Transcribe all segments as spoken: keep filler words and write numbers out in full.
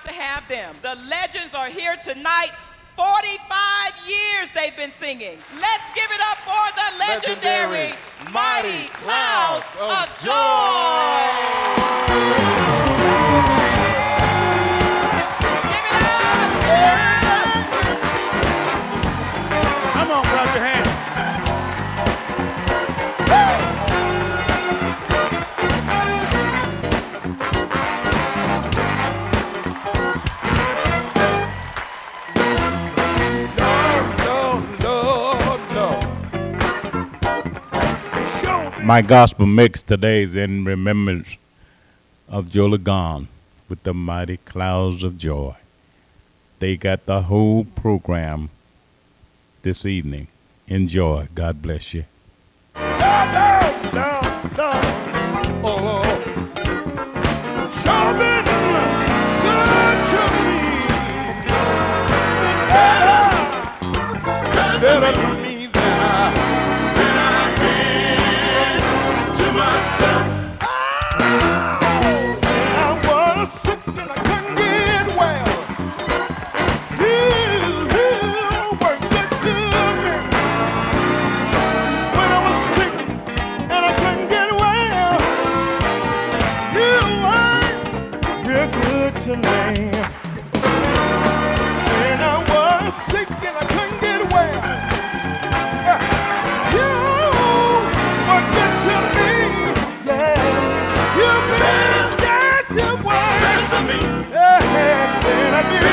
to have them. The legends are here tonight. forty-five years they've been singing. Let's give it up for the legendary, legendary Mighty Clouds of, of Joy. Give it up. Yeah. Come on, clap your hands. My gospel mix today is in remembrance of Joe Lagon with the Mighty Clouds of Joy. They got the whole program this evening. Enjoy. God bless you. No, no, no, no. Oh, Lord. Show me good to me. Better, better to me than I, than I can to myself. Oh, I was sick and I couldn't get well. You, you were good to me. When I was sick and I couldn't get well, you were real good to me. When I was sick and I couldn't get well, you were good to me. Yeah, you've been, yes, you were good to me. Yeah, when I did,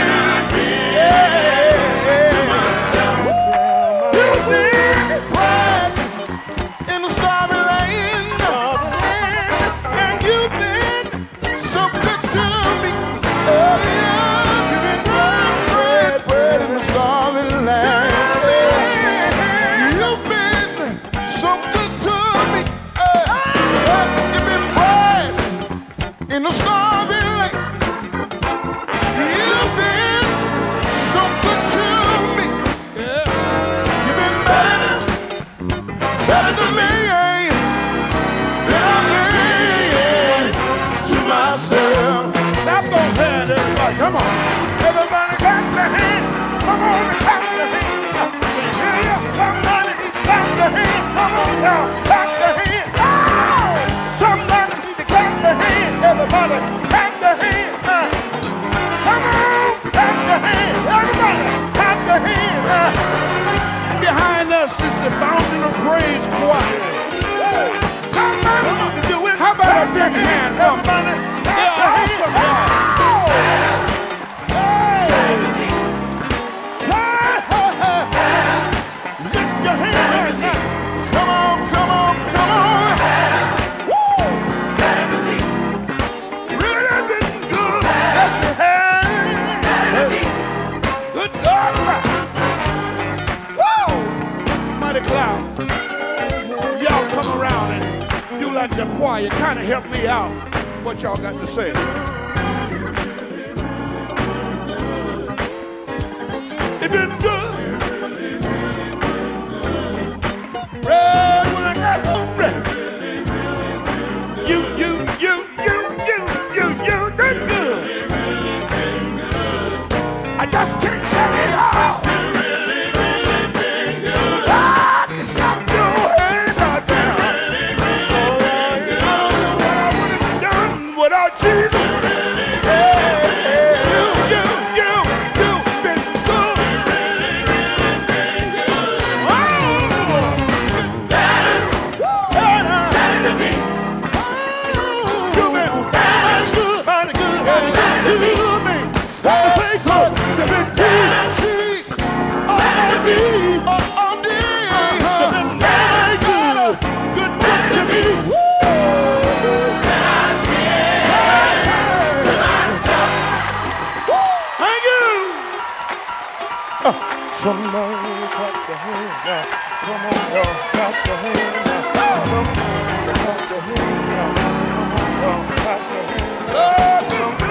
yeah, to myself. You've been bright in the starry lane, and you've been so good to me. Oh yeah, you've been bright, bright, bright in the starry lane. You've been so good to me. Uh, you've been bright in the starry lane. You've been so good to me. Yeah. You've been better, better than me. Better than to myself. Clap those hands, everybody. Come on. Everybody clap their hands. Come on and clap their hands. Yeah, yeah. Somebody clap their hands. Come on down. Clap their hands. Oh! Somebody need to clap their hands. Everybody clap their hands. Uh, Come on. Clap their hands. Everybody clap their hands. Uh, Behind us is the Fountain of Praise Choir. Somebody need to do it. How about a big hand? Everybody clap their hands. Oh! Hey! Lift your hands. Come on, come on, come on. Woo! Really been good. Yes, you have. Good God. Woo! Mighty Cloud. Y'all come around and do like the choir. Kind of help me out. What y'all got to say? It been good. Red when I got hungry. You, you, you, you, you, you, you did good. I just can't tell it all. I can stop your hand out there. I don't know what I would have done without Jesus. You, you, you, you've been good. Oh, better, better to me. You've been mighty good, mighty good, mighty good to me. Say, say good. You've been good, see, all me, all day. You've been mighty good, good, good to me. Thank you. Somebody clap your hands now. Come on, y'all, clap your hands now. Somebody clap your hands now. Come on, y'all, clap your hands now.